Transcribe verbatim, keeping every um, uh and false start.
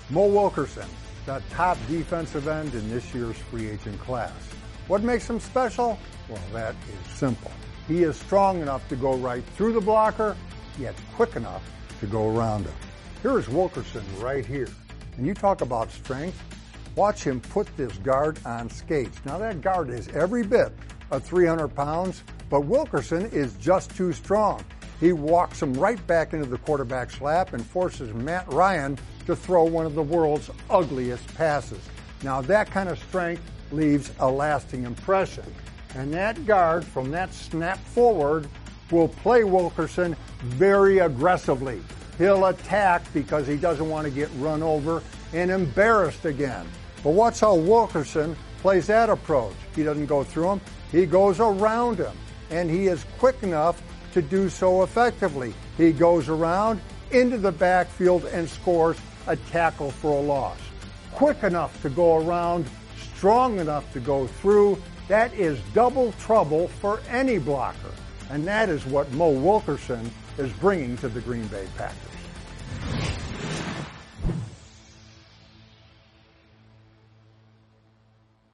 Mo Wilkerson, the top defensive end in this year's free agent class. What makes him special? Well, that is simple. He is strong enough to go right through the blocker, yet quick enough to go around him. Here is Wilkerson right here. And you talk about strength, watch him put this guard on skates. Now that guard is every bit of three hundred pounds, but Wilkerson is just too strong. He walks him right back into the quarterback's lap and forces Matt Ryan to throw one of the world's ugliest passes. Now that kind of strength leaves a lasting impression. And that guard from that snap forward will play Wilkerson very aggressively. He'll attack because he doesn't want to get run over and embarrassed again. But watch how Wilkerson plays that approach. He doesn't go through him, he goes around him. And he is quick enough to do so effectively. He goes around into the backfield and scores a tackle for a loss. Quick enough to go around, strong enough to go through. That is double trouble for any blocker. And that is what Mo Wilkerson is bringing to the Green Bay Packers.